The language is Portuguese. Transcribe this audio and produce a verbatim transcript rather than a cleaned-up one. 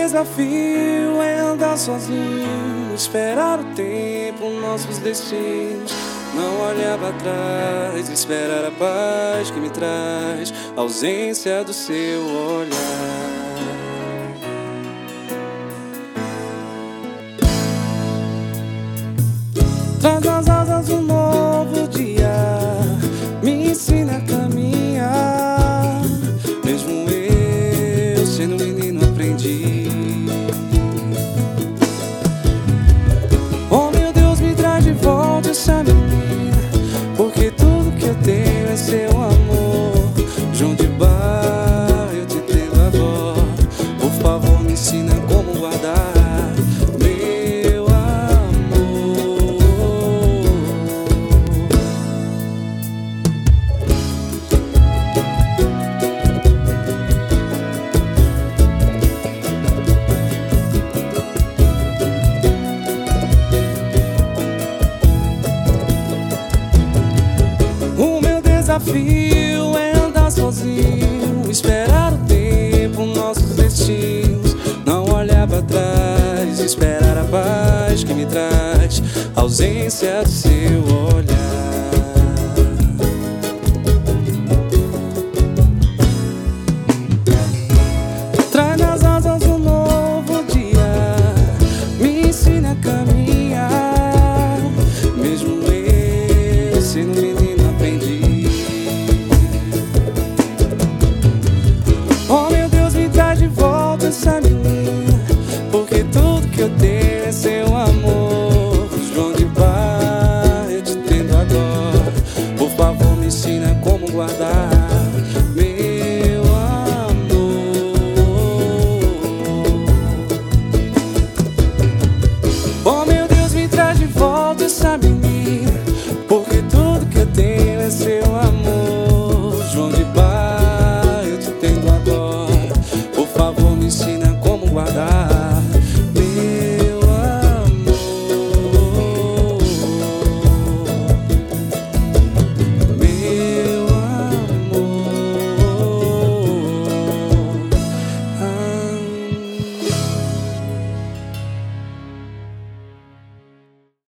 desafio é andar sozinho, esperar o tempo, nossos destinos. Não olhar pra trás, esperar a paz que me traz a ausência do seu olhar. Traz as asas um novo dia, me ensina a caminhar. Mesmo eu sendo um menino aprendi. Oh meu Deus, me traz de volta essa menina, porque tudo que eu tenho é seu amor. João de Barro, eu te tenho avó. Por favor, me ensina como guardar meu amor. O meu desafio é andar sozinho, esperar o tempo, nossos destinos. Não olhar pra trás, esperar a paz que me traz a ausência do seu